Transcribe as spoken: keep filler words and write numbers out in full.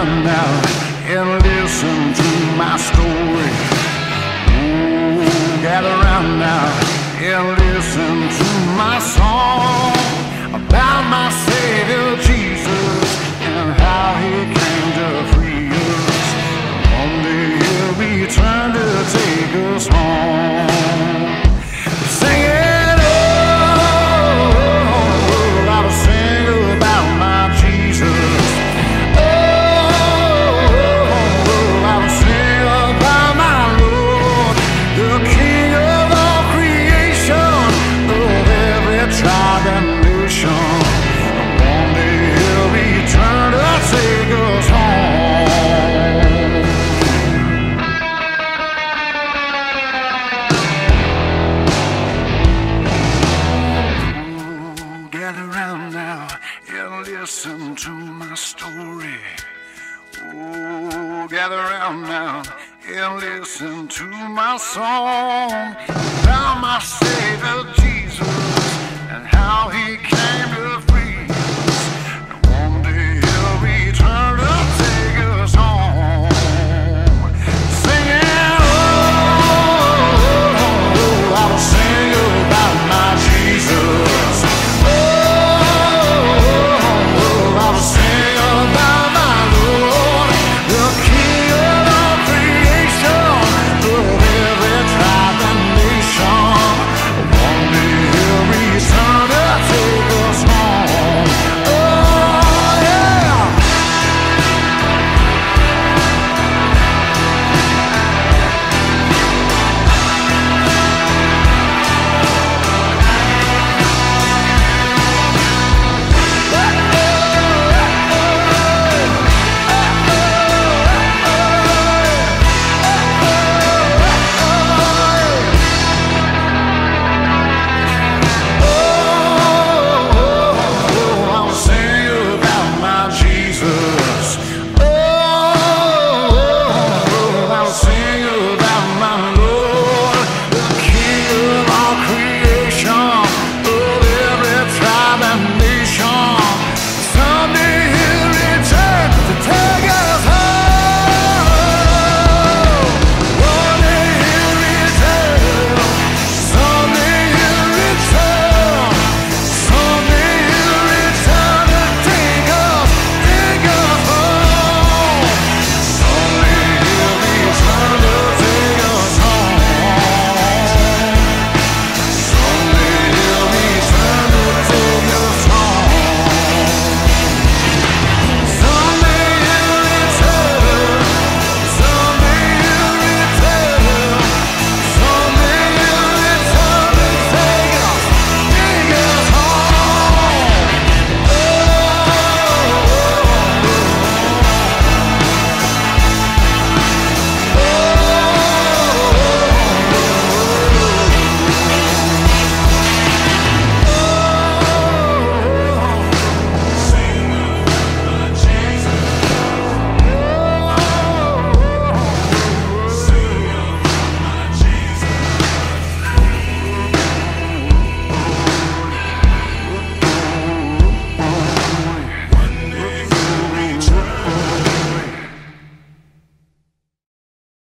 around now and listen to my story. Ooh, gather around now and listen to my song about my Savior Jesus and how He came to free us. One day He'll return to take us home. Sing it. Listen to my story. Oh, gather around now and listen to my song about my Savior Jesus.